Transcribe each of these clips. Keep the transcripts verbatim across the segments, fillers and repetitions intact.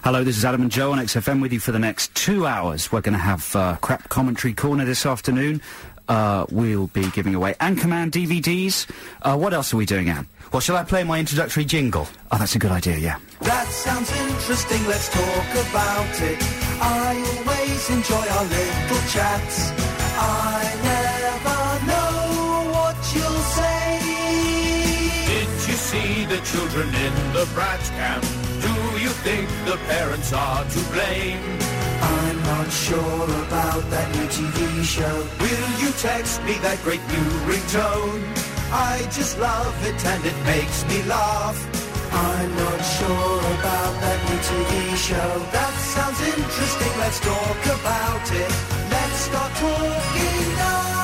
Hello, this is Adam and Joe on X F M with you for the next two hours. We're going to have uh, Crap Commentary Corner this afternoon. Uh, we'll be giving away Anchorman D V Ds. Uh, what else are we doing, Anne? Well, shall I play my introductory jingle? Oh, that's a good idea, yeah. That sounds interesting, let's talk about it. I always enjoy our little chats. I never know what you'll say. Did you see the children in the brat camp? Do you think the parents are to blame? I'm not sure about that new T V show. Will you text me that great new ringtone? I just love it and it makes me laugh. I'm not sure about that new T V show. That sounds interesting, let's talk about it. Let's start talking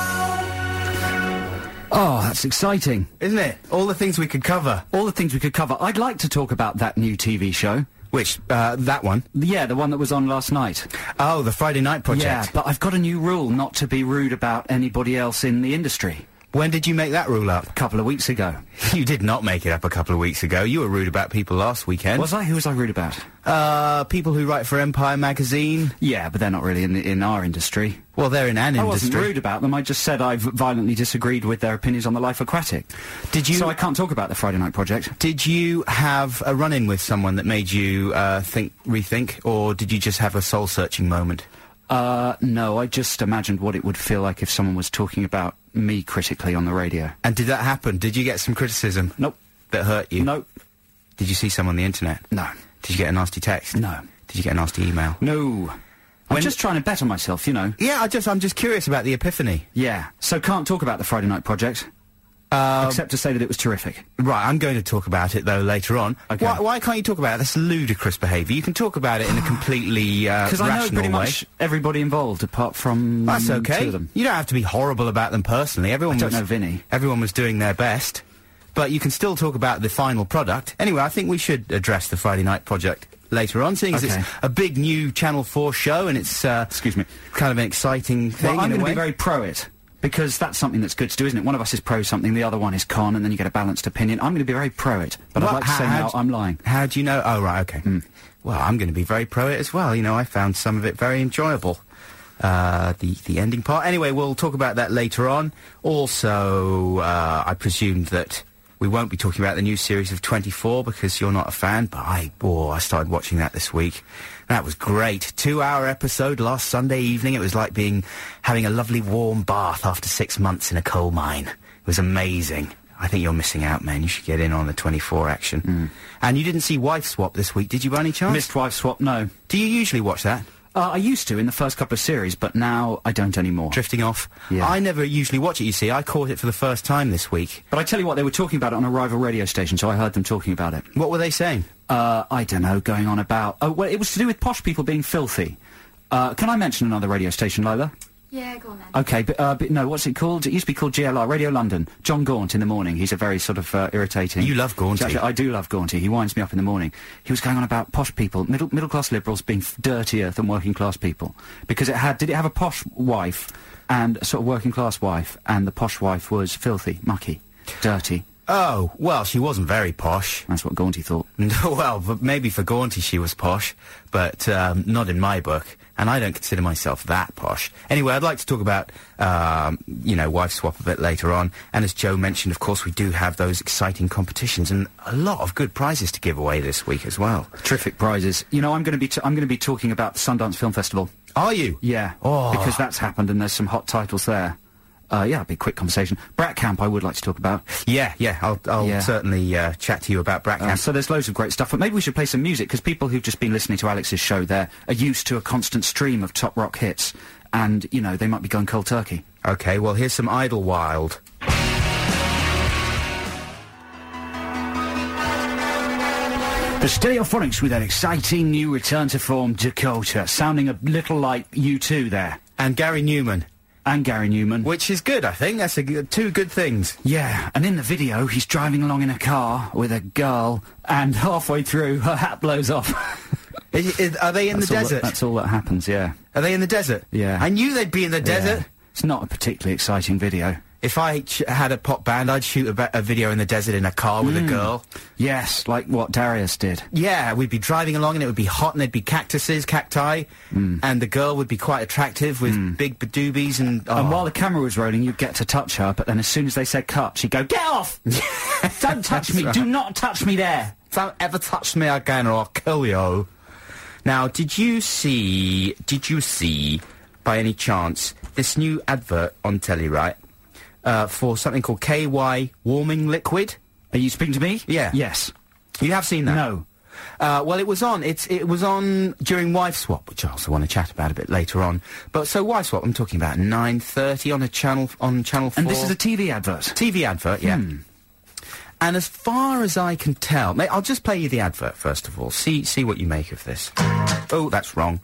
now. Oh, that's exciting. Isn't it? All the things we could cover. All the things we could cover. I'd like to talk about that new T V show. Which, uh, that one? Yeah, the one that was on last night. Oh, the Friday Night Project. Yeah, but I've got a new rule not to be rude about anybody else in the industry. When did you make that rule up? A couple of weeks ago. You did not make it up a couple of weeks ago. You were rude about people last weekend. Was I? Who was I rude about? Uh, people who write for Empire magazine. Yeah, but they're not really in the, in our industry. Well, they're in an I industry. wasn't rude about them, I just said I violently disagreed with their opinions on the Life Aquatic. Did you... So I can't talk about the Friday Night Project. Did you have a run-in with someone that made you, uh, think, rethink, or did you just have a soul-searching moment? Uh, no, I just imagined what it would feel like if someone was talking about me critically on the radio. And did that happen? Did you get some criticism? Nope. That hurt you? Nope. Did you see some on the internet? No. Did you get a nasty text? No. Did you get a nasty email? No. I'm When- just trying to better myself, you know. Yeah, I just, I'm just curious about the epiphany. Yeah. So can't talk about the Friday Night Project, Uh, except to say that it was terrific. right, I'm going to talk about it, though, later on. Okay. Why, why can't you talk about it? That's ludicrous behaviour. You can talk about it in a completely, uh, Because rational I know pretty way. much everybody involved, apart from That's two okay. of them. You don't have to be horrible about them personally. Everyone I don't was, know Vinny. Everyone was doing their best. But you can still talk about the final product. Anyway, I think we should address the Friday Night Project later on, seeing as Okay. it's a big new Channel four show and it's, uh, Excuse me. kind of an exciting thing Well, I'm in a going to way. be very pro it. Because that's something that's good to do, isn't it? One of us is pro something, the other one is con, and then you get a balanced opinion. I'm going to be very pro it, but Well, I'd like to how- say how now d- I'm lying. How do you know? Oh, right, okay. Well, I'm going to be very pro it as well. You know, I found some of it very enjoyable. Uh, the, the ending part. Anyway, we'll talk about that later on. Also, uh, I presumed that we won't be talking about the new series of twenty-four because you're not a fan, but I, oh, I started watching that this week. That was great. Two-hour episode last Sunday evening. It was like being, having a lovely warm bath after six months in a coal mine. It was amazing. I think you're missing out, man. You should get in on the twenty-four action. And you didn't see Wife Swap this week, did you, by any chance? Missed Wife Swap, no. Do you usually watch that? Uh, I used to in the first couple of series, but now I don't anymore. Drifting off? Yeah. I never usually watch it, you see. I caught it for the first time this week. But I tell you what, they were talking about it on a rival radio station, so I heard them talking about it. What were they saying? Uh, I don't know, going on about... Oh, well, it was to do with posh people being filthy. Uh, can I mention another radio station, Lola? Yeah, go on then. Okay, but, uh, but no, what's it called? It used to be called G L R, Radio London. John Gaunt in the morning. He's a very sort of uh, irritating... You love Gaunty. Actually, I do love Gaunty. He winds me up in the morning. He was going on about posh people, middle middle class liberals being f dirtier than working class people. Because it had... Did it have a posh wife and a sort of working class wife, and the posh wife was filthy, mucky, dirty. Oh, well, she wasn't very posh. That's what Gaunty thought. Well, v- maybe for Gaunty she was posh, but um, not in my book. And I don't consider myself that posh. Anyway, I'd like to talk about, um, you know, Wife Swap a bit later on. And as Joe mentioned, of course, we do have those exciting competitions and a lot of good prizes to give away this week as well. Terrific prizes. You know, I'm going to be t I'm going to be talking about the Sundance Film Festival. Are you? Yeah. Oh. Because that's happened and there's some hot titles there. Uh, yeah, it'll be a quick conversation. Brat Camp I would like to talk about. Yeah, yeah, I'll, I'll Yeah. certainly uh, chat to you about Brat Uh, Camp. so there's loads of great stuff, but maybe we should play some music, because people who've just been listening to Alex's show there are used to a constant stream of top rock hits, and, you know, they might be going cold turkey. Okay, well, here's some Idlewild. The Stereophonics with an exciting new return to form, Dakota, sounding a little like U two there. And Gary Newman. And Gary Newman. Which is good, I think. That's a g two good things. Yeah, and in the video, he's driving along in a car with a girl, and halfway through, her hat blows off. Is, is, are they in That's the all desert? That, that's all that happens, yeah. Are they in the desert? Yeah. I knew they'd be in the desert. Yeah. It's not a particularly exciting video. If I ch- had a pop band, I'd shoot a, ba- a video in the desert in a car with a girl. Yes, like what Darius did. Yeah, we'd be driving along and it would be hot and there'd be cactuses, cacti, and the girl would be quite attractive with big badoobies and... Oh. And while the camera was rolling, you'd get to touch her, but then as soon as they said cut, she'd go, "Get off! Don't touch me! right. Do not touch me there!" Don't ever touch me again or I'll kill you. Now, did you see, did you see, by any chance, this new advert on telly, right, uh, for something called K Y warming liquid? Are you speaking to me? Yeah. Yes. You have seen that? No. Uh, well, it was on. It's it was on during Wife Swap, which I also want to chat about a bit later on. But so Wife Swap, I'm talking about nine thirty on a channel on Channel Four. And this is a T V advert. T V advert, yeah. Hmm. And as far as I can tell, mate, I'll just play you the advert first of all. See see what you make of this. Oh, that's wrong.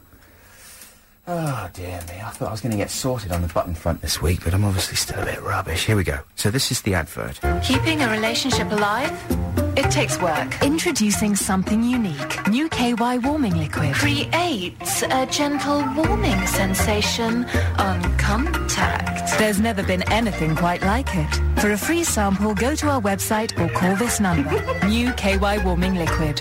Oh, dear me. I thought I was going to get sorted on the button front this week, but I'm obviously still a bit rubbish. Here we go. So this is the advert. Keeping a relationship alive? It takes work. Introducing something unique. New K Y warming liquid. Creates a gentle warming sensation on contact. There's never been anything quite like it. For a free sample, go to our website or call this number. New K Y warming liquid.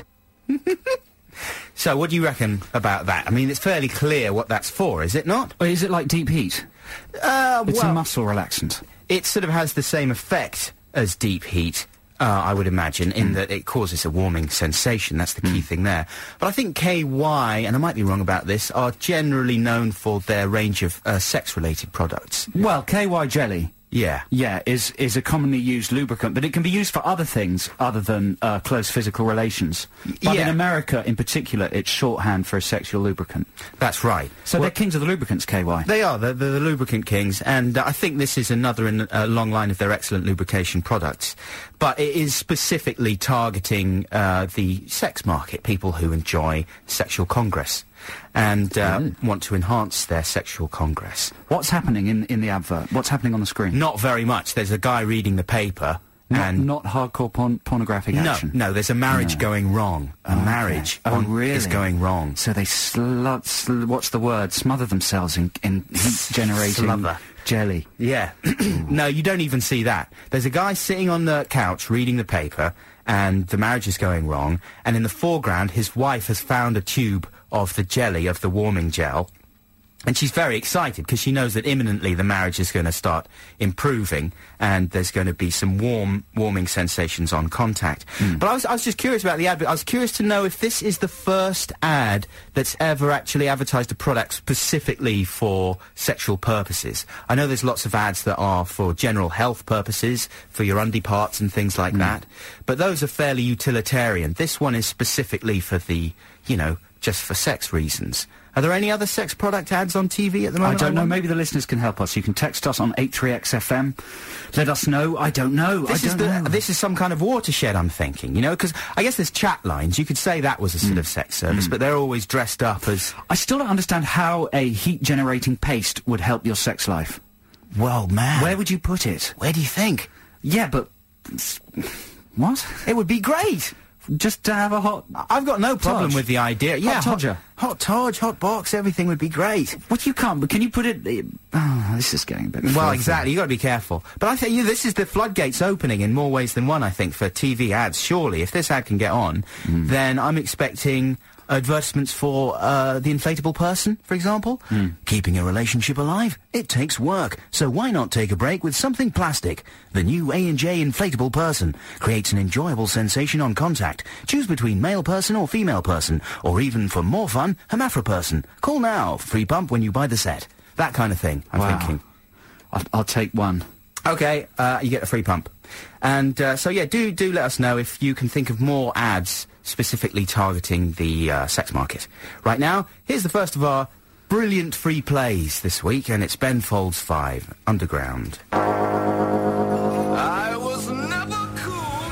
So what do you reckon about that? I mean, it's fairly clear what that's for, is it not? Or is it like Deep Heat? Uh, It's well, a muscle relaxant. it sort of has the same effect as deep heat, uh, I would imagine, in that it causes a warming sensation. That's the key thing there. But I think K Y, and I might be wrong about this, are generally known for their range of uh, sex-related products. Well, K Y jelly, Yeah. yeah, is is a commonly used lubricant, but it can be used for other things other than uh, close physical relations. But yeah. in America, in particular, it's shorthand for a sexual lubricant. That's right. So Well, they're kings of the lubricants, K Y. They are, they're, they're the lubricant kings, and uh, I think this is another in a long line of their excellent lubrication products. But it is specifically targeting uh, the sex market, people who enjoy sexual congress and uh, want to enhance their sexual congress. What's happening in in the advert? What's happening on the screen? Not very much. There's a guy reading the paper, Not, and not hardcore porn pornographic no, action. no, there's a marriage No. going wrong. A Okay. marriage Oh, on- really? is going wrong. So they slut, sl- what's the word? Smother themselves in, in heat generating Sluther. jelly. Yeah. No, you don't even see that. There's a guy sitting on the couch reading the paper, and the marriage is going wrong, and in the foreground, his wife has found a tube of the jelly, of the warming gel, and she's very excited because she knows that imminently the marriage is going to start improving and there's going to be some warm, warming sensations on contact. But I was, I was just curious about the ad. I was curious to know if this is the first ad that's ever actually advertised a product specifically for sexual purposes. I know there's lots of ads that are for general health purposes, for your undie parts and things like that, but those are fairly utilitarian. This one is specifically for the, you know, just for sex reasons. Are there any other sex product ads on T V at the I moment? don't know. wonder? Maybe the listeners can help us. You can text us on eight three X F M. Let us know. I don't know. This I is don't the, know. this is some kind of watershed, I'm thinking, you know, because I guess there's chat lines. You could say that was a sort of sex service, but they're always dressed up as, I still don't understand how a heat-generating paste would help your sex life. well, man. Where would you put it? Where do you think? Yeah, but s- what? It would be great. Just to have a hot. I've got no problem Todge. with the idea. Yeah, hot, todger. hot Todge, hot box, everything would be great. What you can't, but can you put it? Oh, this is getting a bit. Well, filthy. exactly. You got to be careful. But I think you, this is the floodgates opening in more ways than one. I think for T V ads. Surely, if this ad can get on, then I'm expecting advertisements for uh, the inflatable person, for example. Keeping a relationship alive, it takes work. So why not take a break with something plastic? The new A and J inflatable person creates an enjoyable sensation on contact. Choose between male person or female person, or even for more fun, hermaphrodite person. Call now. Free pump when you buy the set. That kind of thing. I'm Wow. thinking. I'll, I'll take one. Okay, uh, you get a free pump. And uh, so, yeah, do do let us know if you can think of more ads specifically targeting the uh, sex market. Right now, here's the first of our brilliant free plays this week, and it's Ben Folds five, Underground. I was never cool.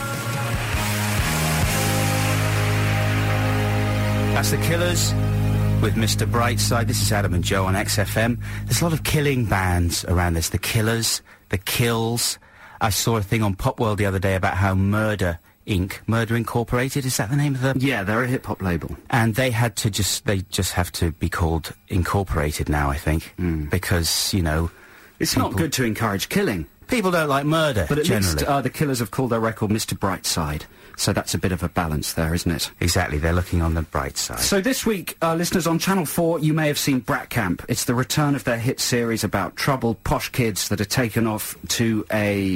That's The Killers with Mister Brightside. This is Adam and Joe on X F M. There's a lot of killing bands around this. The Killers, The Kills. I saw a thing on Pop World the other day about how Murder Incorporated, Murder Incorporated, is that the name of the... Yeah, they're a hip hop label. And they had to just, they just have to be called Incorporated now, I think. Because, you know... It's not people- good to encourage killing. People don't like murder, But at generally. least uh, the Killers have called their record Mister Brightside. So that's a bit of a balance there, isn't it? Exactly, they're looking on the bright side. So this week, uh, listeners, on Channel four, you may have seen Brat Camp. It's the return of their hit series about troubled, posh kids that are taken off to a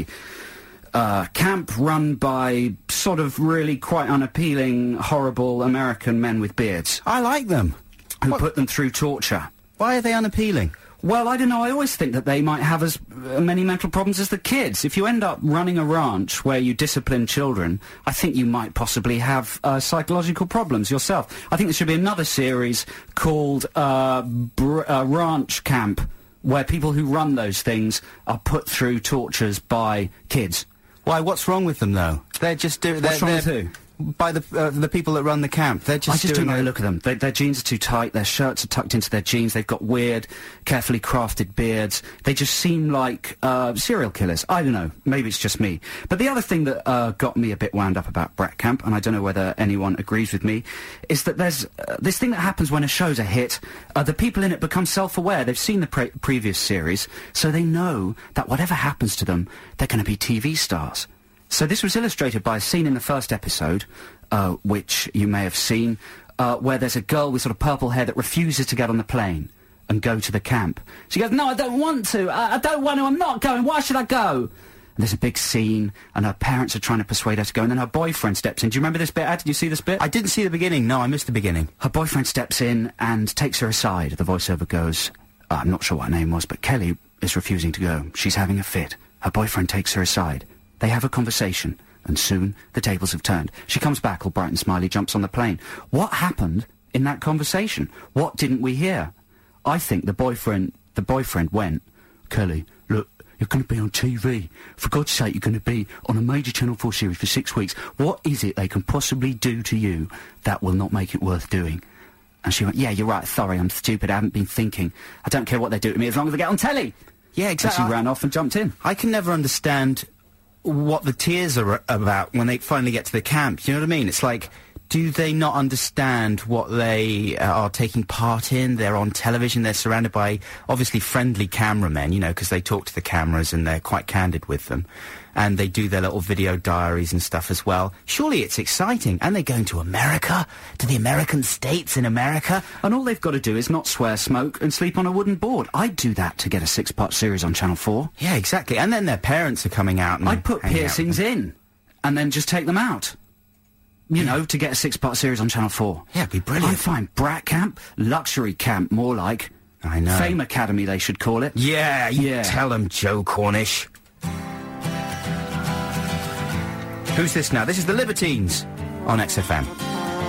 uh, camp run by sort of really quite unappealing, horrible American men with beards I like them. who What- put them through torture. Why are they unappealing? Well, I don't know. I always think that they might have as uh, many mental problems as the kids. If you end up running a ranch where you discipline children, I think you might possibly have uh, psychological problems yourself. I think there should be another series called uh, Br- uh, Ranch Camp, where people who run those things are put through tortures by kids. Why, what's wrong with them, though? They're just doing... What's wrong with who? By the uh, the people that run the camp. They're just I just doing don't know. it- Look at them. They, their jeans are too tight. Their shirts are tucked into their jeans. They've got weird, carefully crafted beards. They just seem like uh, serial killers. I don't know. Maybe it's just me. But the other thing that uh, got me a bit wound up about Brat Camp, and I don't know whether anyone agrees with me, is that there's uh, this thing that happens when a show's a hit. Uh, the people in it become self-aware. They've seen the pre- previous series, so they know that whatever happens to them, they're going to be T V stars. So this was illustrated by a scene in the first episode, uh, which you may have seen, uh, where there's a girl with sort of purple hair that refuses to get on the plane and go to the camp. She goes, no, I don't want to. I, I don't want to. I'm not going. Why should I go? And there's a big scene, and her parents are trying to persuade her to go, and then her boyfriend steps in. Do you remember this bit, Ad? Did you see this bit? I didn't see the beginning. No, I missed the beginning. Her boyfriend steps in and takes her aside. The voiceover goes, uh, I'm not sure what her name was, but Kelly is refusing to go. She's having a fit. Her boyfriend takes her aside. They have a conversation, and soon the tables have turned. She comes back all bright and smiley, jumps on the plane. What happened in that conversation? What didn't we hear? I think the boyfriend, the boyfriend went, Kelly, look, you're going to be on T V. For God's sake, you're going to be on a major Channel four series for six weeks. What is it they can possibly do to you that will not make it worth doing? And she went, yeah, you're right, sorry, I'm stupid, I haven't been thinking. I don't care what they do to me as long as they get on telly. Yeah, And exactly. she ran off and jumped in. I can never understand what the tears are about when they finally get to the camp. Do you know what I mean? It's like, do they not understand what they uh, are taking part in? They're on television, they're surrounded by, obviously, friendly cameramen, you know, because they talk to the cameras and they're quite candid with them. And they do their little video diaries and stuff as well. Surely it's exciting. And they're going to America, to the American states in America. And all they've got to do is not swear, smoke, and sleep on a wooden board. I'd do that to get a six-part series on Channel four. Yeah, exactly. And then their parents are coming out and I'd put hanging out with piercings them. in, and then just take them out. You know, to get a six-part series on Channel four. Yeah, it'd be I'm brilliant. fine. Brat Camp, Luxury Camp, more like. I know. Fame Academy, they should call it. Yeah, you Yeah. tell them, Joe Cornish. Who's this now? This is the Libertines on X F M.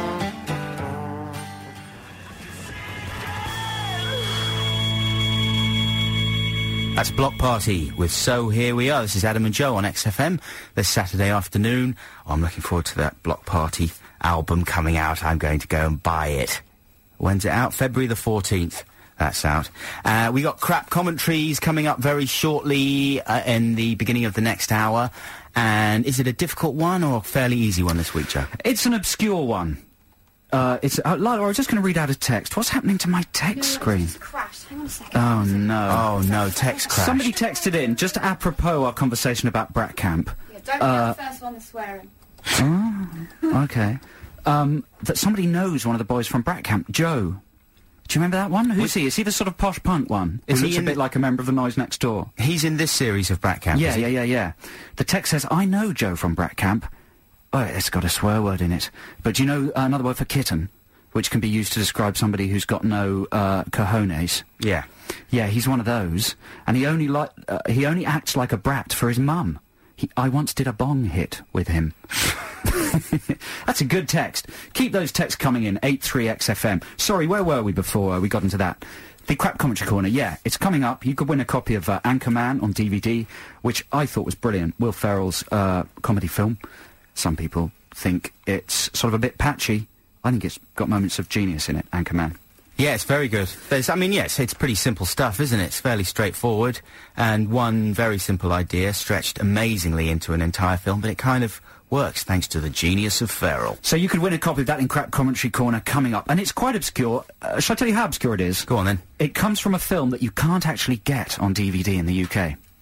That's Block Party with So Here We Are. This is Adam and Joe on X F M this Saturday afternoon. Oh, I'm looking forward to that Block Party album coming out. I'm going to go and buy it. When's it out? February the fourteenth. That's out. Uh, we got crap commentaries coming up very shortly uh, in the beginning of the next hour. And is it a difficult one or a fairly easy one this week, Joe? It's an obscure one. Uh, it's. Uh, Lila, I was just going to read out a text. What's happening to my text screen? It's crashed. Hang on a second. Oh, no. Oh, no, text crash. Somebody texted in, just apropos our conversation about Brat Camp. Yeah, don't uh, be the first one that's swearing. Okay. Um, that somebody knows one of the boys from Brat Camp, Joe. Do you remember that one? Who's he? Is he the sort of posh punt one? He Is he looks a in bit the- like a member of the Noise Next Door. He's in this series of Brat Camp. Yeah, is he? yeah, yeah, yeah. The text says, I know Joe from Brat Camp. Oh, it's got a swear word in it. But do you know uh, another word for kitten? Which can be used to describe somebody who's got no uh, cojones. Yeah. Yeah, he's one of those. And he only like uh, he only acts like a brat for his mum. He, I once did a bong hit with him. That's a good text. Keep those texts coming in, eight three X F M. Sorry, where were we before uh, we got into that? The Crap Commentary Corner, yeah, it's coming up. You could win a copy of uh, Anchorman on D V D, which I thought was brilliant. Will Ferrell's uh, comedy film. Some people think it's sort of a bit patchy. I think it's got moments of genius in it, Anchorman. Yeah, it's very good. There's, I mean, yes, it's pretty simple stuff, isn't it? It's fairly straightforward, and one very simple idea stretched amazingly into an entire film, but it kind of works thanks to the genius of Ferrell. So you could win a copy of that in Crap Commentary Corner coming up. And it's quite obscure. Uh, shall I tell you how obscure it is? Go on, then. It comes from a film that you can't actually get on D V D in the U K.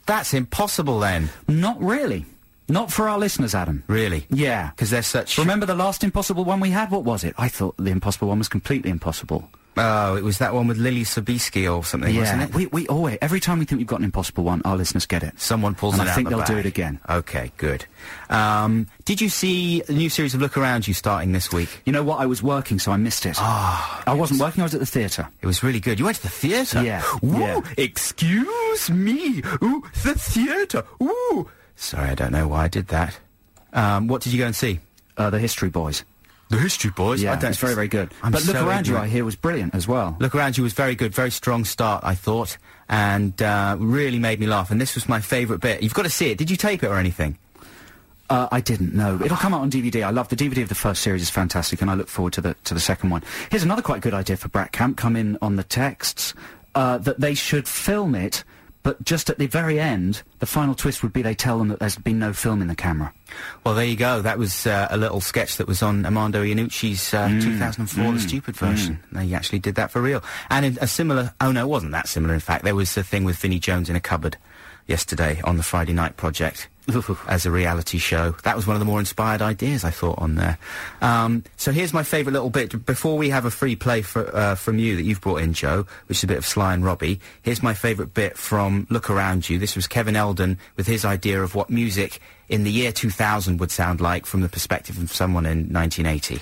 That's impossible then. Not really. Not for our listeners, Adam. Really? Yeah. Because they're such... Remember the last impossible one we had? What was it? I thought the impossible one was completely impossible. Oh, it was that one with Lily Sobieski or something, yeah. wasn't it? We, we always, every time we think we've got an impossible one, our listeners get it. Someone pulls and it I out think the they'll do bag. it again. Okay, good. Um, did you see the new series of Look Around You starting this week? You know what? I was working, so I missed it. Ah, I wasn't working, I was at the theatre. It was really good. You went to the theatre? Yeah, Ooh, yeah. excuse me. Ooh, the theatre. Ooh. Sorry, I don't know why I did that. Um, what did you go and see? Uh, the History Boys. The History Boys? Yeah, I don't, it's very, very good. I'm but Look so Around You, ignorant. I hear, was brilliant as well. Look Around You was very good, very strong start, I thought, and uh, really made me laugh, and this was my favourite bit. You've got to see it. Did you tape it or anything? Uh, I didn't know. It'll come out on D V D. I love the D V D of the first series is fantastic, and I look forward to the to the second one. Here's another quite good idea for Brat Camp. Come in on the texts uh, that they should film it, but just at the very end, the final twist would be they tell them that there's been no film in the camera. Well, there you go. That was uh, a little sketch that was on Armando Iannucci's uh, Mm, two thousand four mm, The Stupid version. They actually did that for real. And in a similar... Oh, no, it wasn't that similar, in fact. There was a thing with Vinnie Jones in a cupboard yesterday on the Friday Night Project as a reality show. That was one of the more inspired ideas, I thought, on there. Um, so here's my favourite little bit. Before we have a free play for, uh, from you that you've brought in, Joe, which is a bit of Sly and Robbie, here's my favourite bit from Look Around You. This was Kevin Eldon with his idea of what music in the year two thousand would sound like from the perspective of someone in nineteen eighty.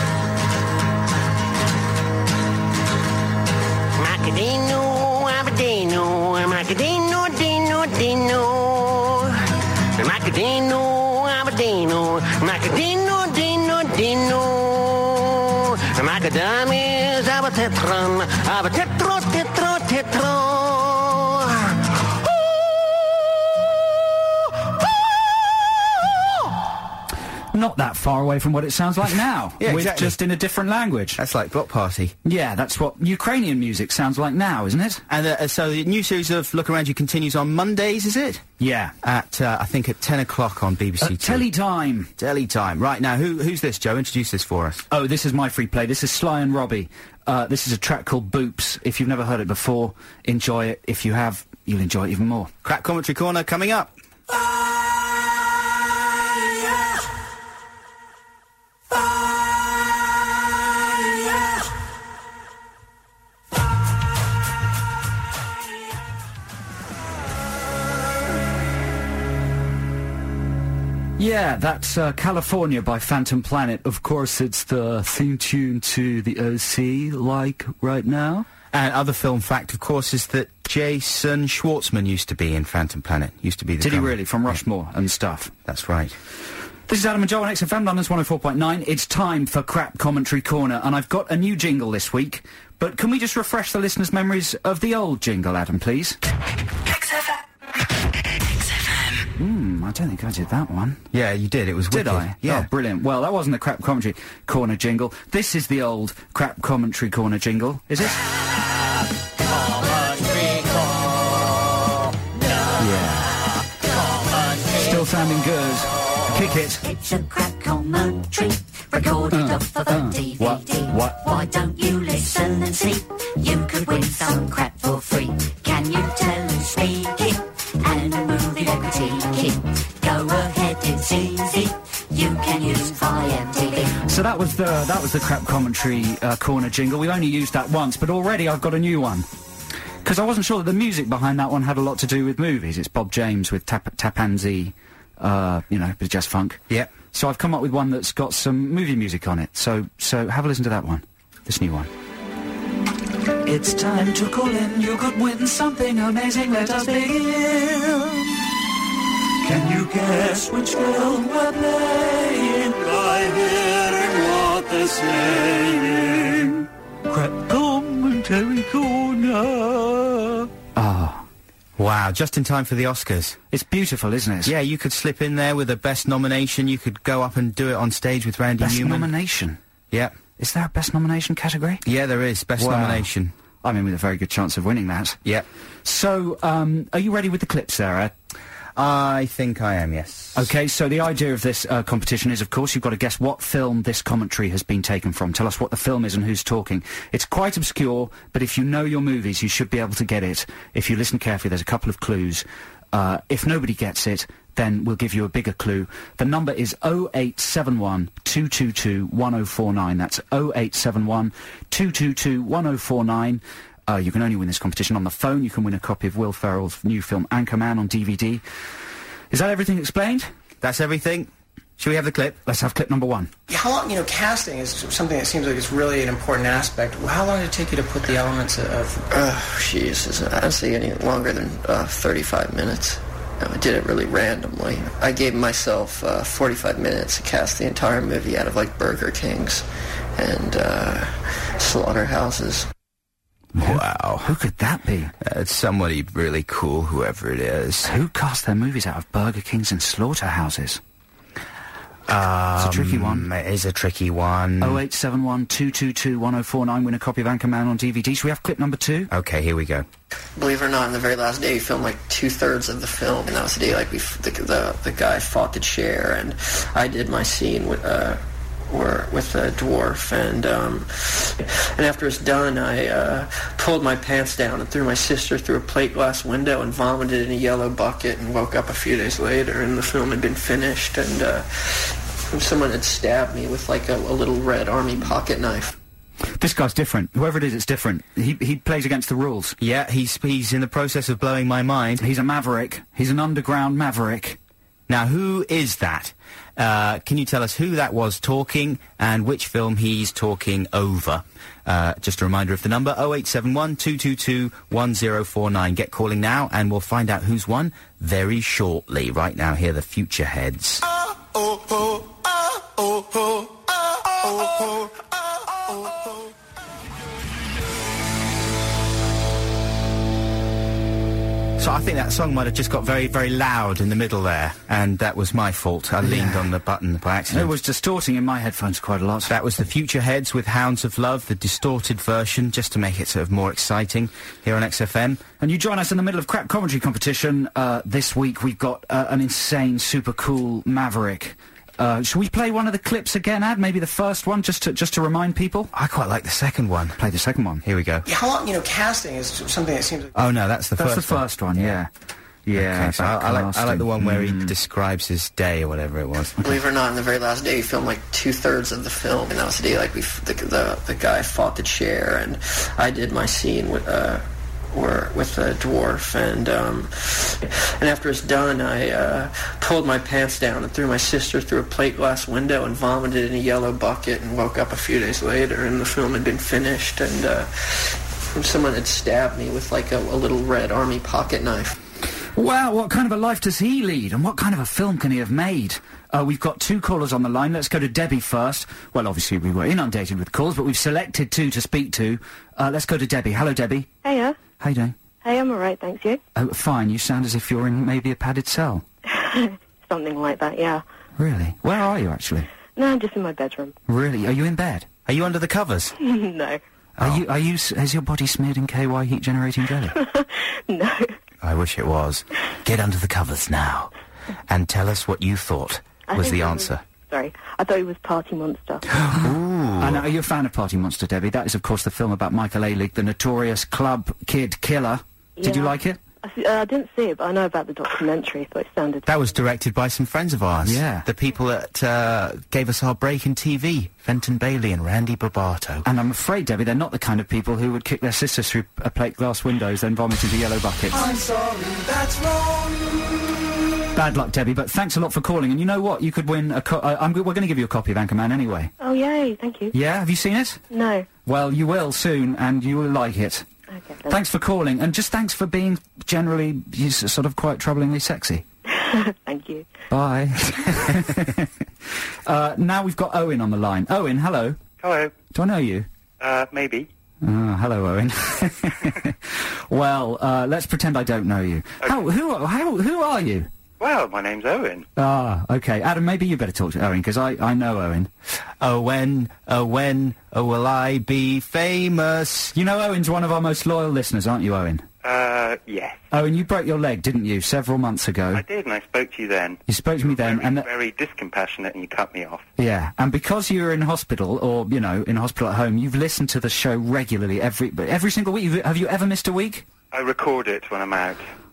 Macadino, abadino, macadino, dino, dino. Macadino, abadino, macadino, dino, dino. Macadamias, abatetron, abatetro, tetro, tetro. Not that far away from what it sounds like now. Yeah, with exactly. just in a different language. That's like Block Party. Yeah, that's what Ukrainian music sounds like now, isn't it? And uh, so the new series of Look Around You continues on Mondays, is it? Yeah. At, uh, I think, at ten o'clock on B B C Uh, Two. telly time. Telly time. Right, now, who, who's this, Joe? Introduce this for us. Oh, this is my free play. This is Sly and Robbie. Uh, this is a track called Boops. If you've never heard it before, enjoy it. If you have, you'll enjoy it even more. Crap Commentary Corner coming up. Yeah, that's uh, California by Phantom Planet. Of course, it's the theme tune to the O C, like right now. And other film fact, of course, is that Jason Schwartzman used to be in Phantom Planet. Used to be the Did he drummer. really? From Rushmore and stuff. That's right. This is Adam and Joe on X F M, London's one oh four point nine. It's time for Crap Commentary Corner, and I've got a new jingle this week. But can we just refresh the listeners' memories of the old jingle, Adam, please? X F M. X F M. Hmm, I don't think I did that one. Yeah, you did. It was Did wicked. I? Yeah. Oh, brilliant. Well, that wasn't the Crap Commentary Corner jingle. This is the old Crap Commentary Corner jingle. Is it? Yeah. Still sounding good. Kick it. It's a crap commentary, recorded Uh, off of uh, a D V D. what, what? Why don't you listen and see? You could win some crap for free. Can you tell and speak it? And a movie equity kit. Go ahead, it's easy. You can use via M T V. So that was the that was the Crap Commentary uh, Corner jingle. We've only used that once, but already I've got a new one. Because I wasn't sure that the music behind that one had a lot to do with movies. It's Bob James with Tap Tapanzi, uh, you know, with Jazz Funk. Yep. So I've come up with one that's got some movie music on it. So so have a listen to that one. This new one. It's time to call in. You could win something amazing. Let us begin. Can you guess which film we're playing by hearing what they're saying? Crap Commentary Corner. Ah. Wow, just in time for the Oscars. It's beautiful, isn't it? Yeah, you could slip in there with a best nomination. You could go up and do it on stage with Randy Best Newman. nomination. Yeah. Is there a best nomination category? Yeah, there is. Best Wow. nomination. I mean, with a very good chance of winning that. Yep. So, um, are you ready with the clips, Sarah? I think I am, yes. Okay, so the idea of this uh, competition is, of course, you've got to guess what film this commentary has been taken from. Tell us what the film is and who's talking. It's quite obscure, but if you know your movies, you should be able to get it. If you listen carefully, there's a couple of clues. Uh, if nobody gets it, then we'll give you a bigger clue. The number is oh eight seven one, two two two, one oh four nine. That's oh eight seven one, two two two, one oh four nine. Uh, you can only win this competition on the phone. You can win a copy of Will Ferrell's new film Anchorman on D V D. Is that everything explained? That's everything. Should we have the clip? Let's have clip number one. How long, you know, casting is something that seems like it's really an important aspect. How long did it take you to put the elements of... Oh, Jesus, honestly, any longer than uh, thirty-five minutes. I did it really randomly. I gave myself uh, forty-five minutes to cast the entire movie out of, like, Burger Kings and uh, slaughterhouses. Wow. Who could that be? Uh, it's somebody really cool, whoever it is. Who cast their movies out of Burger Kings and slaughterhouses? Um, it's a tricky one. It is a tricky one. oh eight seven one, two two two, one oh four nine. Win a copy of Anchorman on D V D. Should we have clip number two? Okay, here we go. Believe it or not, on the very last day, we filmed like two-thirds of the film, and that was the day like we f- the, the the guy fought the chair, and I did my scene with uh or with a dwarf, and um and after it's done, I uh pulled my pants down and threw my sister through a plate glass window and vomited in a yellow bucket, and woke up a few days later, and the film had been finished, and uh someone had stabbed me with like a, a little red army pocket knife. This guy's different. Whoever it is, it's different. He he plays against the rules. Yeah, he's he's in the process of blowing my mind. He's a maverick. He's an underground maverick. Now, who is that? Uh, can you tell us who that was talking and which film he's talking over? Uh, just a reminder of the number, oh eight seven one, two two two, one oh four nine. Get calling now and we'll find out who's won very shortly. Right now, here are the Future Heads. Oh, oh, oh, oh, oh, oh, oh, oh, oh, oh, oh. So I think that song might have just got very, very loud in the middle there, and that was my fault. I leaned on the button by accident. It was distorting in my headphones quite a lot. That was the Future Heads with Hounds of Love, the distorted version, just to make it sort of more exciting here on X F M. And you join us in the middle of crap commentary competition. Uh, this week we've got uh, an insane, super cool Maverick. Uh, shall we play one of the clips again, Ad? Maybe the first one, just to just to remind people? I quite like the second one. Play the second one. Here we go. Yeah, how long, you know, casting is something that seems like... Oh, no, that's the that's first one. That's the first one, one yeah. Yeah, okay, so I, I, like, I like the one where mm. he describes his day or whatever it was. Believe it or not, on the very last day, we filmed like two-thirds of the film, and that was the day like we f- the, the the guy fought the chair, and I did my scene with uh or with a dwarf, and um and after it's done, I uh pulled my pants down and threw my sister through a plate glass window and vomited in a yellow bucket, and woke up a few days later, and the film had been finished, and uh someone had stabbed me with like a, a little red army pocket knife. Wow, what kind of a life does he lead, and what kind of a film can he have made? Uh, we've got two callers on the line. Let's go to Debbie first. Well, obviously we were inundated with calls, but we've selected two to speak to. Uh, let's go to Debbie. Hello, Debbie. Hiya. How you doing? Hey, I'm alright, thanks, you? Oh, fine. You sound as if you're in maybe a padded cell. Something like that, yeah. Really? Where are you, actually? No, I'm just in my bedroom. Really? Are you in bed? Are you under the covers? No. Are oh. you, are you, s- has your body smeared in K Y heat-generating jelly? No. I wish it was. Get under the covers now, and tell us what you thought I was the was, answer. Sorry, I thought it was Party Monster. Ooh. And are you a fan of Party Monster, Debbie? That is, of course, the film about Michael Ehrlich, the notorious club kid killer. Did Yeah. you like it? I, see, uh, I didn't see it, but I know about the documentary, so it sounded... That was directed by some friends of ours. Yeah. The people that uh, gave us our break in T V, Fenton Bailey and Randy Barbato. And I'm afraid, Debbie, they're not the kind of people who would kick their sisters through a plate glass windows, then vomit into yellow buckets. I'm sorry, that's wrong. Bad luck, Debbie, but thanks a lot for calling. And you know what? You could win a co- uh, I'm g- we're going to give you a copy of Anchorman anyway. Oh, yay, thank you. Yeah? Have you seen it? No. Well, you will soon, and you will like it. Okay, then. Thanks for calling, and just thanks for being generally you s- sort of quite troublingly sexy. Thank you. Bye. uh, now we've got Owen on the line. Owen, hello. Hello. Do I know you? Uh, maybe. Oh, hello, Owen. Well, uh, let's pretend I don't know you. Okay. How, who, how, who are you? Well, my name's Owen. Ah, okay. Adam, maybe you better talk to Owen, because I, I know Owen. Oh, when, oh, when, oh, will I be famous? You know Owen's one of our most loyal listeners, aren't you, Owen? Uh, yes. Owen, you broke your leg, didn't you, several months ago? I did, and I spoke to you then. You spoke to me then, very, and... th- very discompassionate, and you cut me off. Yeah, and because you were in hospital, or, you know, in hospital at home, you've listened to the show regularly, every every single week. You've, have you ever missed a week? I record it when I'm out.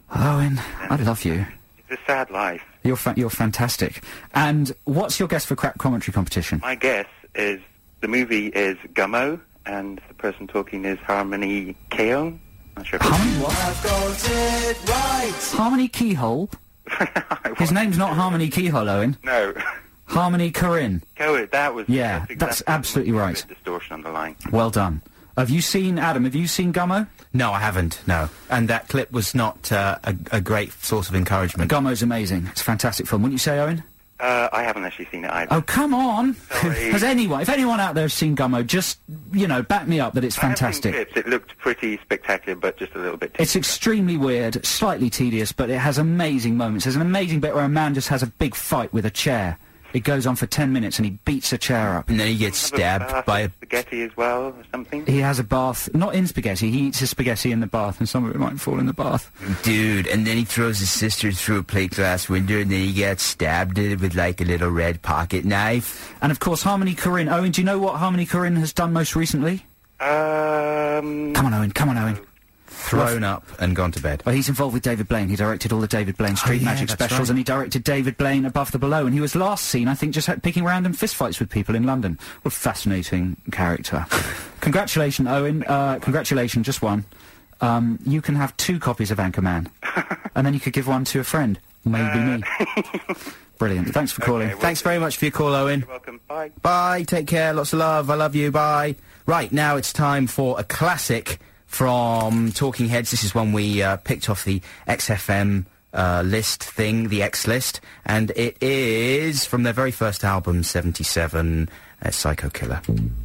Owen, I love you. It's a sad life. You're fa- you're fantastic. And what's your guess for crap commentary competition? My guess is the movie is Gummo, and the person talking is Harmony Keown. Not sure if Harmony what? I've got it right. Harmony Keyhole? His name's not Harmony Keyhole, Owen. No. Harmony Corinne. Coed, that was... Yeah, exactly that's absolutely a right. bit distortion on the line. Well done. Have you seen, Adam, have you seen Gummo? No, I haven't, no. And that clip was not uh, a, a great source of encouragement. Gummo's amazing. It's a fantastic film. Wouldn't you say, Owen? Uh, I haven't actually seen it either. Oh, come on! Sorry. Has anyone, if anyone out there has seen Gummo, just, you know, back me up that it's fantastic. I have seen clips. It looked pretty spectacular, but just a little bit tedious. It's extremely weird, slightly tedious, but it has amazing moments. There's an amazing bit where a man just has a big fight with a chair. It goes on for ten minutes and he beats a chair up. And then he gets Have a stabbed bath by a... of spaghetti as well, or something? He has a bath, not in spaghetti, he eats his spaghetti in the bath and some of it might fall in the bath. Dude, and then he throws his sister through a plate glass window and then he gets stabbed with like a little red pocket knife. And of course Harmony Corinne. Owen, do you know what Harmony Corinne has done most recently? Um... Come on, Owen, come on, Owen. Thrown up and gone to bed. Well, he's involved with David Blaine. He directed all the David Blaine Street yeah, Magic that's specials, right. and he directed David Blaine Above the Below, and he was last seen, I think, just ha- picking random fistfights with people in London. What a fascinating character. Congratulations, Owen. Uh, congratulations, just one. Um, you can have two copies of Anchorman, and then you could give one to a friend. Maybe Uh. me. Brilliant. Thanks for calling. well- Thanks very much for your call, Owen. You're welcome. Bye. Bye, take care, lots of love, I love you, bye. Right, now it's time for a classic from Talking Heads. This is one we uh, picked off the X F M uh, list thing, the X list, and it is from their very first album, seventy-seven, uh, Psycho Killer.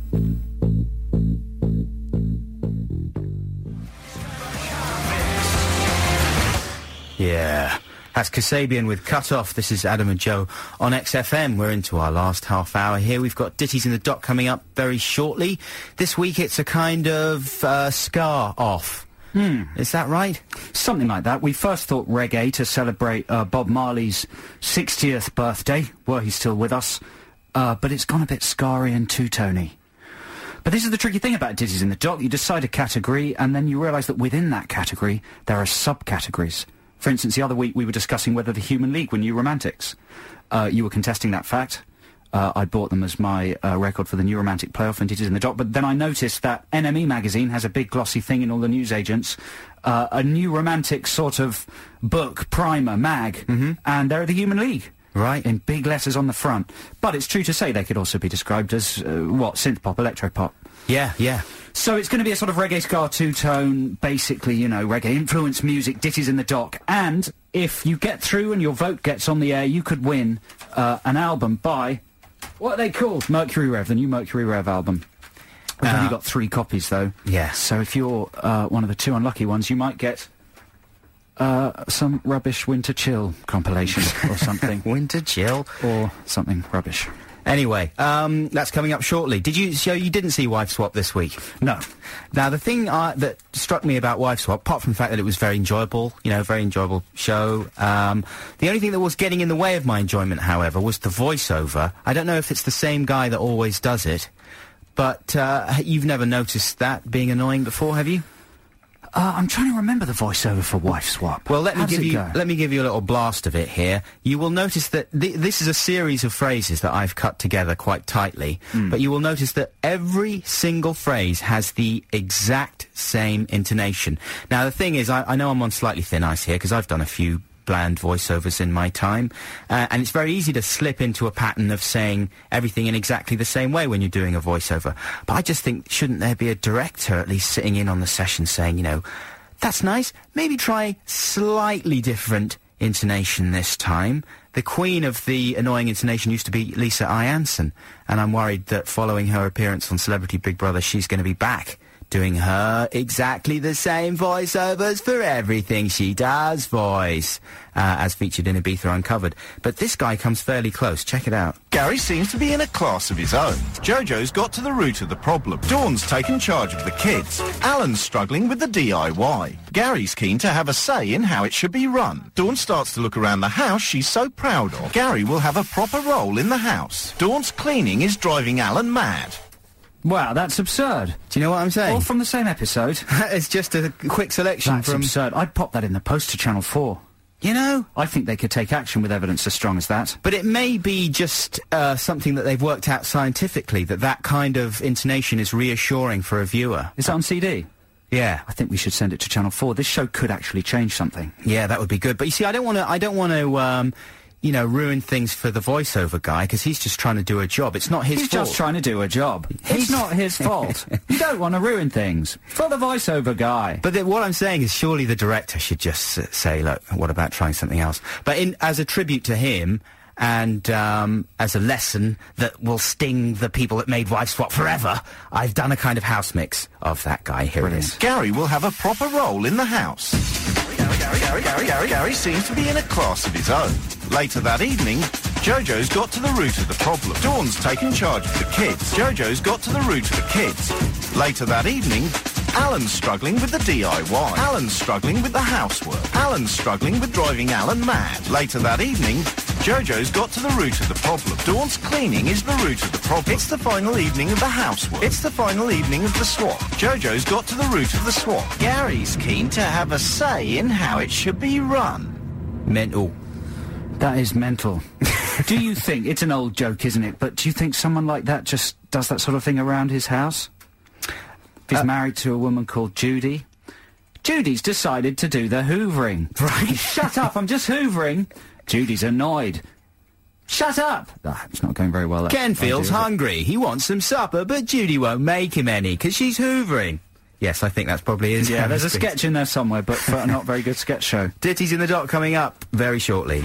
Yeah. That's Kasabian with Cut Off. This is Adam and Joe on X F M. We're into our last half hour here. We've got Ditties in the Dock coming up very shortly. This week it's a kind of uh, scar off. Hmm. Is that right? Something like that. We first thought reggae to celebrate uh, Bob Marley's sixtieth birthday, were he still with us. Uh, but it's gone a bit scarry and two-tony. But this is the tricky thing about Ditties in the Dock. You decide a category, and then you realise that within that category, there are subcategories. For instance, the other week we were discussing whether the Human League were new romantics. Uh, you were contesting that fact. Uh, I bought them as my uh, record for the New Romantic Playoff and Ditties in the Dock, but then I noticed that N M E magazine has a big glossy thing in all the newsagents, uh, a New Romantic sort of book, primer, mag, Mm-hmm. and they're the Human League. Right. In big letters on the front. But it's true to say they could also be described as, uh, what, synth-pop, electro-pop. Yeah, yeah. So it's going to be a sort of reggae scar two-tone, basically, you know, reggae-influenced music, Ditties in the Dock. And if you get through and your vote gets on the air, you could win uh, an album by, what are they called? Mercury Rev, the new Mercury Rev album. We've Uh, only got three copies, though. Yeah. So if you're uh, one of the two unlucky ones, you might get uh, some rubbish Winter Chill compilation or something. Winter Chill. Or something rubbish. Anyway, um, that's coming up shortly. Did you, so you didn't see Wife Swap this week? No. Now, the thing uh, that struck me about Wife Swap, apart from the fact that it was very enjoyable, you know, very enjoyable show, um, the only thing that was getting in the way of my enjoyment, however, was the voiceover. I don't know if it's the same guy that always does it, but uh, you've never noticed that being annoying before, have you? Uh, I'm trying to remember the voiceover for Wife Swap. Well, let me How does give it you go? let me give you a little blast of it here. You will notice that th this is a series of phrases that I've cut together quite tightly, Mm. but you will notice that every single phrase has the exact same intonation. Now, the thing is, I, I know I'm on slightly thin ice here because I've done a few bland voiceovers in my time, uh, and it's very easy to slip into a pattern of saying everything in exactly the same way when you're doing a voiceover. But I just think, shouldn't there be a director at least sitting in on the session saying, you know, that's nice, maybe try slightly different intonation this time. The queen of the annoying intonation used to be Lisa Ianson, and I'm worried that following her appearance on Celebrity Big Brother, she's going to be back doing her exactly the same voiceovers for everything she does voice, uh, as featured in Ibiza Uncovered. But this guy comes fairly close. Check it out. Gary seems to be in a class of his own. Jojo's got to the root of the problem. Dawn's taken charge of the kids. Alan's struggling with the D I Y. Gary's keen to have a say in how it should be run. Dawn starts to look around the house she's so proud of. Gary will have a proper role in the house. Dawn's cleaning is driving Alan mad. Wow, that's absurd. Do you know what I'm saying? All from the same episode. It's just a quick selection That's from... absurd. I'd pop that in the post to Channel four. You know? I think they could take action with evidence as strong as that. But it may be just uh, something that they've worked out scientifically, that that kind of intonation is reassuring for a viewer. Is that on C D? Yeah. I think we should send it to Channel four. This show could actually change something. Yeah, that would be good. But you see, I don't want to, I don't want to, um, you know, ruin things for the voiceover guy, because he's just trying to do a job. It's not his He's fault. just trying to do a job. It's not his fault. You don't want to ruin things. For the voiceover guy. But the, what I'm saying is surely the director should just uh, say, look, what about trying something else? But in, as a tribute to him, and um, as a lesson that will sting the people that made Wife Swap forever, I've done a kind of house mix of that guy. Here it is. Gary will have a proper role in the house. Gary, Gary, Gary, Gary, Gary, Gary seems to be in a class of his own. Later that evening, Jojo's got to the root of the problem. Dawn's taken charge of the kids. Jojo's got to the root of the kids. Later that evening, Alan's struggling with the D I Y. Alan's struggling with the housework. Alan's struggling with driving Alan mad. Later that evening, Jojo's got to the root of the problem. Dawn's cleaning is the root of the problem. It's the final evening of the housework. It's the final evening of the swap. Jojo's got to the root of the swap. Gary's keen to have a say in how it should be run. Mental. That is mental. Do you think, it's an old joke, isn't it, but do you think someone like that just does that sort of thing around his house? If he's uh, married to a woman called Judy. Judy's decided to do the hoovering. Right. Shut up, I'm just hoovering. Judy's annoyed. Shut up! Ah, it's not going very well. Ken feels hungry. He wants some supper, but Judy won't make him any, because she's hoovering. Yes, I think that's probably his. Yeah, there's a sketch in there somewhere, but for a not very good sketch show. Ditties in the Dock coming up very shortly.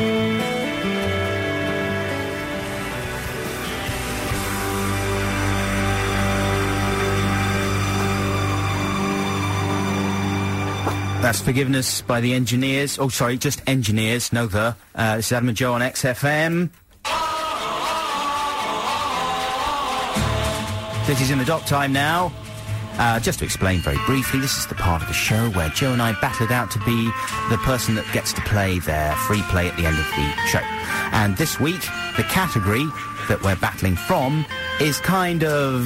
That's Forgiveness by the Engineers. Oh, sorry, just Engineers, no the. Uh, this is Adam and Joe on X F M. Ditties in the Dock time now. Uh, just to explain very briefly, this is the part of the show where Joe and I battle it out to be the person that gets to play their free play at the end of the show. And this week, the category that we're battling from is kind of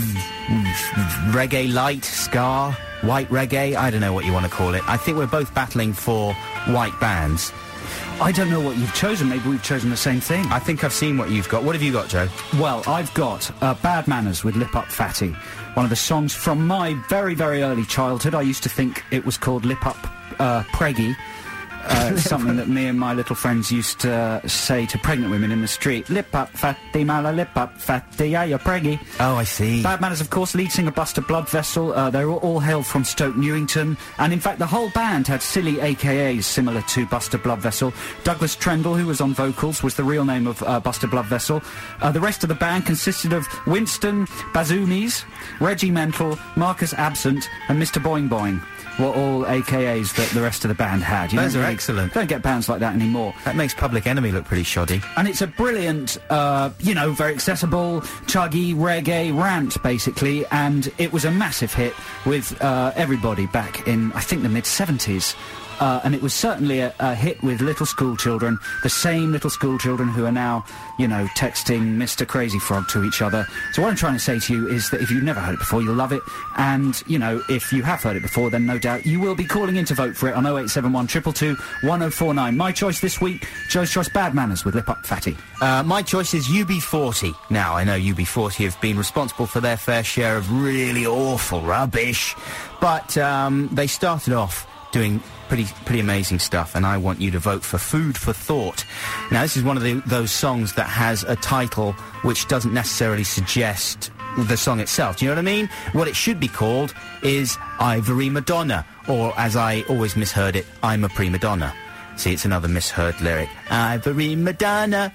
reggae light, ska, white reggae, I don't know what you want to call it. I think we're both battling for white bands. I don't know what you've chosen. Maybe we've chosen the same thing. I think I've seen what you've got. What have you got, Joe? Well, I've got uh, Bad Manners with Lip Up Fatty. One of the songs from my very, very early childhood. I used to think it was called Lip Up uh, Preggy. Uh, something that me and my little friends used to uh, say to pregnant women in the street. Lip up, fatty, mala, lip up, fatty, yeah, you're preggy. Oh, I see. Bad Manners, of course, lead singer Buster Bloodvessel. Uh, they were all hailed from Stoke Newington. And in fact, the whole band had silly A K As similar to Buster Bloodvessel. Douglas Trendle, who was on vocals, was the real name of uh, Buster Bloodvessel. Uh, the rest of the band consisted of Winston Bazoomies, Reggie Mental, Marcus Absent, and Mister Boing Boing. Were all A K As that the rest of the band had. You Those don't are really, excellent. Don't get bands like that anymore. That makes Public Enemy look pretty shoddy. And it's a brilliant, uh, you know, very accessible, chuggy, reggae rant, basically, and it was a massive hit with uh, everybody back in, I think, the mid seventies. Uh, and it was certainly a, a hit with little school children, the same little school children who are now, you know, texting Mister Crazy Frog to each other. So what I'm trying to say to you is that if you've never heard it before, you'll love it. And, you know, if you have heard it before, then no doubt you will be calling in to vote for it on oh eight seven one, two two two, one oh four nine. My choice this week, Joe's choice, Bad Manners with Lip Up Fatty. Uh, my choice is U B forty. Now, I know U B forty have been responsible for their fair share of really awful rubbish, but um, they started off doing pretty pretty amazing stuff, and I want you to vote for Food for Thought. Now, this is one of the, those songs that has a title which doesn't necessarily suggest the song itself. Do you know what I mean? What it should be called is Ivory Madonna, or as I always misheard it, I'm a Prima Donna. See, it's another misheard lyric. Ivory Madonna.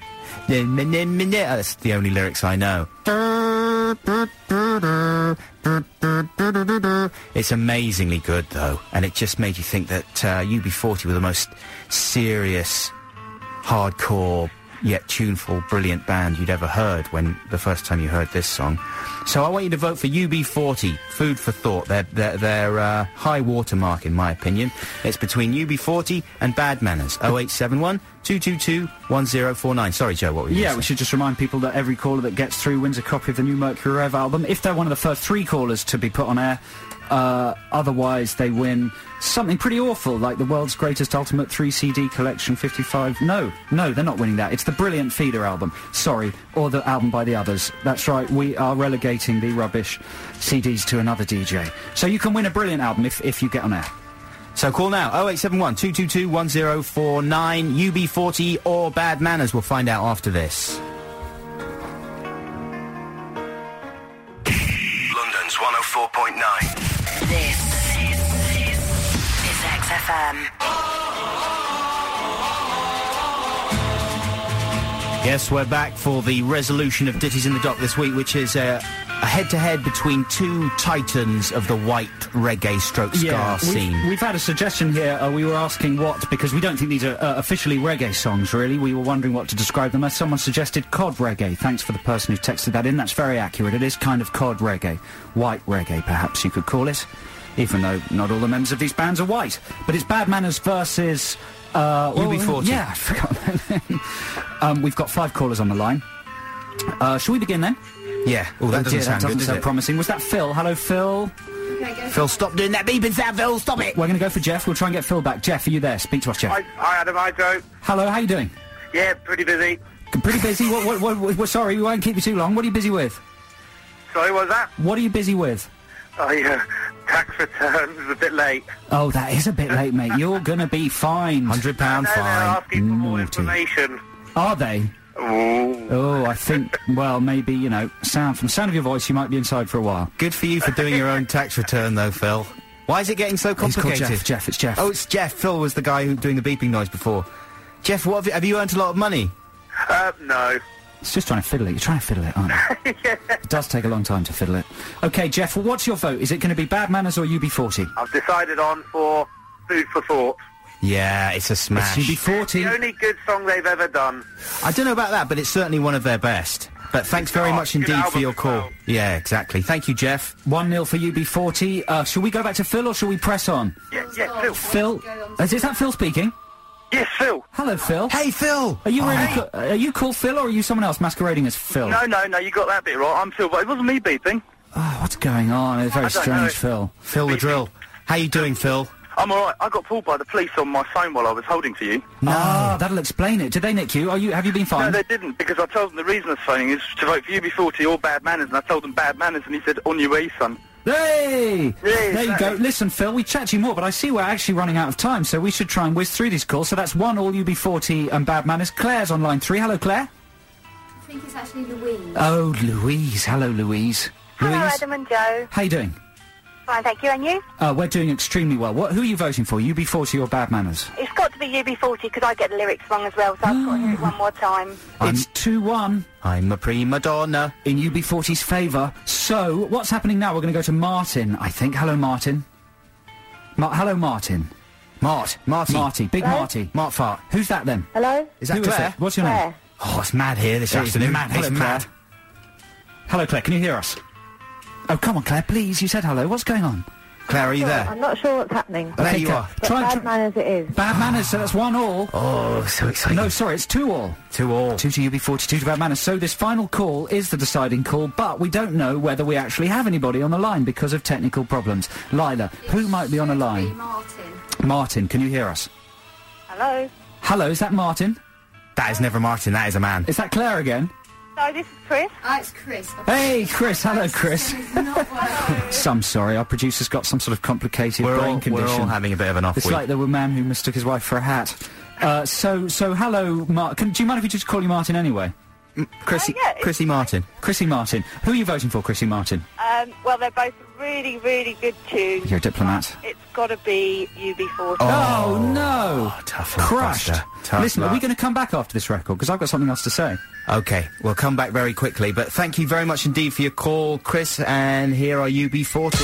That's the only lyrics I know. It's amazingly good, though, and it just made you think that uh, U B forty were the most serious, hardcore yet tuneful, brilliant band you'd ever heard when the first time you heard this song. So I want you to vote for U B forty, Food for Thought. They're, they're, they're uh, high watermark, in my opinion. It's between U B forty and Bad Manners. oh eight seven one, two two two, one oh four nine. Sorry, Joe, what were you Yeah, saying? we should just remind people that every caller that gets through wins a copy of the new Mercury Rev album. If they're one of the first three callers to be put on air, uh, otherwise they win something pretty awful, like the world's greatest ultimate three C D collection fifty-five. No, no, they're not winning that. It's the Brilliant Feeder album. Sorry, or the album by the others. That's right, we are relegating the rubbish C Ds to another D J. So you can win a Brilliant album if, if you get on air. So call now, oh eight seven one, two two two, one oh four nine, U B forty or Bad Manners. We'll find out after this. London's one oh four point nine. This is X F M. Yes, we're back for the resolution of Ditties in the Dock this week, which is uh, a head-to-head between two titans of the white reggae stroke ska Yeah, we've, scene. we've had a suggestion here. Uh, we were asking what, because we don't think these are uh, officially reggae songs, really. We were wondering what to describe them as. Someone suggested cod reggae. Thanks for the person who texted that in. That's very accurate. It is kind of cod reggae. White reggae, perhaps you could call it. Even though not all the members of these bands are white. But it's Bad Manners versus... Uh, U B forty. Yeah, I forgot that name. um, we've got five callers on the line. Uh, shall we begin then? Yeah. Oh, that Oh, doesn't dear, sound that doesn't good, does sound it? promising. Was that Phil? Hello, Phil. Phil, stop doing that beeping sound, Phil, stop it! We're going to go for Jeff. We'll try and get Phil back. Jeff, are you there? Speak to us, Jeff. Hi, hi Adam, hi Joe. Hello, how you doing? Yeah, pretty busy. Pretty busy? what, what, what, what, what, sorry, we won't keep you too long. What are you busy with? Sorry, what was that? What are you busy with? Oh, yeah, tax returns is a bit late. Oh, that is a bit late, mate. You're going to be fined. one hundred pound No, they're fine. asking for more Naughty. information. Are they? Ooh. Oh, I think, well, maybe, you know, sound from the sound of your voice, you might be inside for a while. Good for you for doing your own tax return, though, Phil. Why is it getting so He's called complicated? Jeff. Jeff, it's Jeff. Oh, it's Jeff. Phil was the guy who doing the beeping noise before. Jeff, what have you, have you earned a lot of money? Uh, no. It's just trying to fiddle it. You're trying to fiddle it, aren't you? Yeah. It does take a long time to fiddle it. OK, Jeff, well, what's your vote? Is it going to be Bad Manners or U B forty? I've decided on for Food for Thought. Yeah, it's a smash. It's U B forty. The only good song they've ever done. I don't know about that, but it's certainly one of their best. But thanks very Oh, much good indeed for album your as call. well. Yeah, exactly. Thank you, Jeff. one nil for U B forty. Uh, shall we go back to Phil or shall we press on? Yeah, yeah, Phil. Phil? Is, is that Phil speaking? Yes, Phil. Hello, Phil. Hey, Phil! Are you Oh, really hey. co- are you called Phil or are you someone else masquerading as Phil? No, no, no, you got that bit right. I'm Phil, but it wasn't me beeping. Oh, what's going on? It's very I don't strange, know. Phil. Phil the Drill. How you doing, Phil? I'm alright. I got pulled by the police on my phone while I was holding to you. No. Ah, that'll explain it. Did they nick you? Are you have you been No, fined? they didn't, because I told them the reason I was phoning is to vote for U B forty or Bad Manners, and I told them Bad Manners, and he said, on your way, son. Hey! Yeah, there you go. exactly. Listen, Phil, we chat to you more, but I see we're actually running out of time, so we should try and whiz through these calls. So that's one all U B forty and Bad Manners. Claire's on line three. Hello, Claire. I think it's actually Louise. Oh, Louise. Hello, Louise. Hello, Louise, Adam and Joe. how you doing? Fine, thank you. And you? Uh, we're doing extremely well. What? Who are you voting for? U B forty or Bad Manners? It's got to be U B forty because I get the lyrics wrong as well, so I've got to hear it one more time. It's two one. I'm a prima donna. In U B forty's favour. So, what's happening now? We're going to go to Martin, I think. Hello, Martin. Ma- hello, Martin. Mart. Marty. Marty. Big Hello? Marty. Mart Fart. Who's that then? Hello? Is that Who Claire? it? What's your name? Claire. Oh, it's mad here this It's afternoon. mad. It's Hello, mad. Claire. Hello, Claire. Can you hear us? Oh, come on, Claire, please. You said hello. What's going on? Claire, are you there? I'm not sure what's happening. There Okay, you Claire. are. But Try, Bad try- Manners it is. Bad Manners, so that's one all. Oh, so exciting. No, sorry, it's two all. Two all. Two to U B forty-two to Bad Manners. So this final call is the deciding call, but we don't know whether we actually have anybody on the line because of technical problems. Lila, who might be on the line? Martin. Martin, can you hear us? Hello? Hello, is that Martin? That is never Martin, that is a man. Is that Claire again? No, this is Chris. Ah, it's Chris. Hey, Chris. Hello, Chris. It's not working. So I'm sorry, our producer's got some sort of complicated We're brain all, condition. we're all having a bit of an off It's week. like the man who mistook his wife for a hat. Uh, so, so hello, Mar- can, do you mind if we just call you Martin anyway? M- Chrissy, Oh, yeah, it's Chrissy Martin. Chrissy Martin. Who are you voting for, Chrissy Martin? Um, well, they're both really, really good tunes. You're a diplomat. It's got to be U B forty. Oh, no! Tough luck, Crushed. Buster. Tough Listen, luck. are we going to come back after this record? Because I've got something else to say. Okay, we'll come back very quickly, but thank you very much indeed for your call, Chris, and here are U B forty.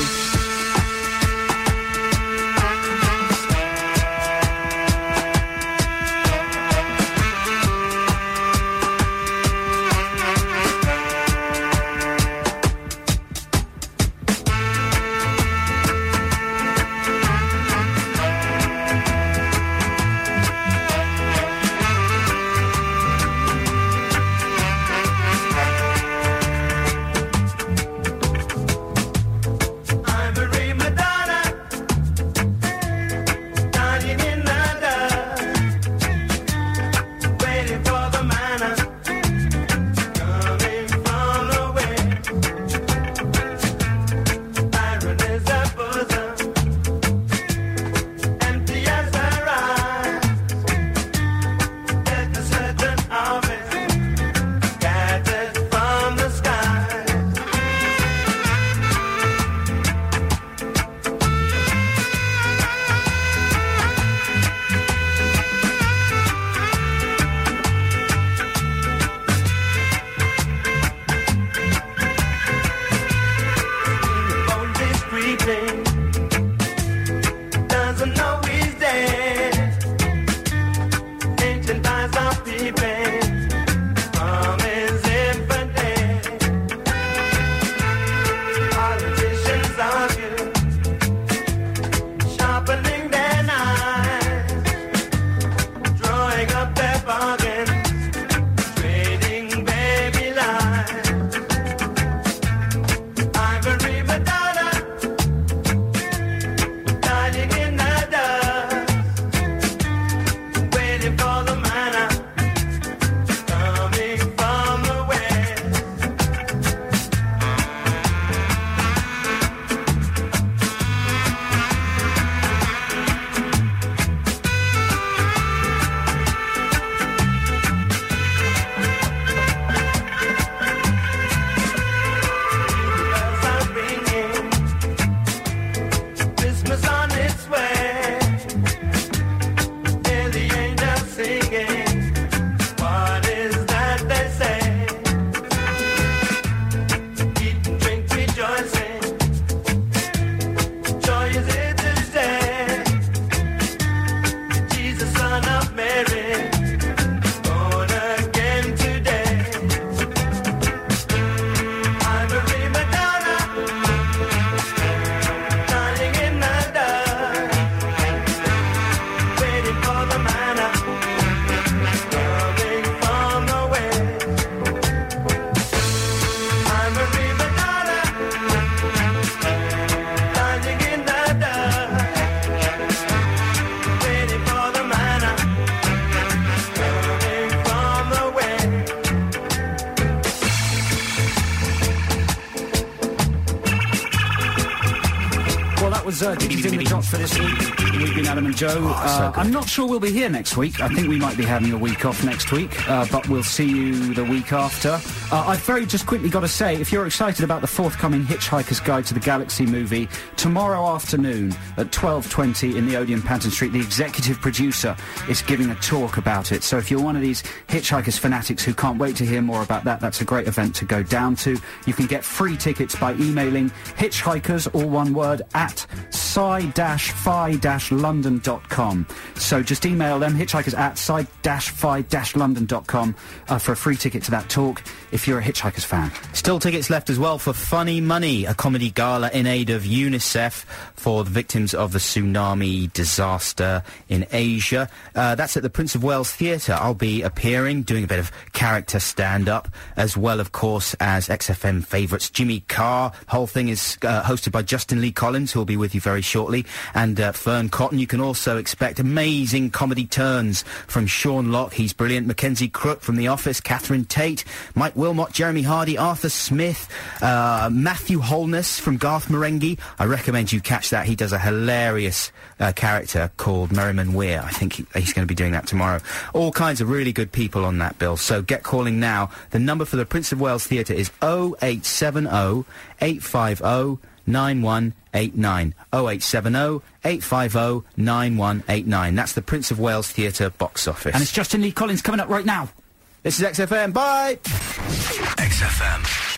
Well, that was uh, Dickies in the Drop for this week. We've been Adam and Joe. Oh, uh, so good. I'm not sure we'll be here next week. I think we might be having a week off next week, uh, but we'll see you the week after. Uh, I've very just quickly got to say, if you're excited about the forthcoming Hitchhiker's Guide to the Galaxy movie, tomorrow afternoon at twelve twenty in the Odeon Panton Street, the executive producer is giving a talk about it. So if you're one of these Hitchhikers fanatics who can't wait to hear more about that, that's a great event to go down to. You can get free tickets by emailing hitchhikers, all one word, at sci dash fi dash london dot com. So just email them, hitchhikers at sci dash fi dash london dot com, uh, for a free ticket to that talk if you're a Hitchhikers fan. Still tickets left as well for Funny Money, a comedy gala in aid of UNICEF for the victims of the tsunami disaster in Asia. Uh, that's at the Prince of Wales Theatre. I'll be appearing, doing a bit of character stand-up, as well, of course, as X F M favourites Jimmy Carr. The whole thing is uh, hosted by Justin Lee Collins, who will be with you very shortly, and uh, Fern Cotton. You can also expect amazing comedy turns from Sean Locke. He's brilliant. Mackenzie Crook from The Office, Catherine Tate, Mike Wilmot, Jeremy Hardy, Arthur Smith, uh, Matthew Holness from Garth Marenghi. I recommend you catch that. He does a hilarious uh, character called Merriman Weir. I think he, he's going to be doing that tomorrow. All kinds of really good people on that bill, so get calling now. The number for the Prince of Wales Theatre is oh eight seven oh, eight five oh, nine one eight nine. oh eight seven oh, eight five oh, nine one eight nine. That's the Prince of Wales Theatre box office. And it's Justin Lee Collins coming up right now. This is X F M. Bye! X F M.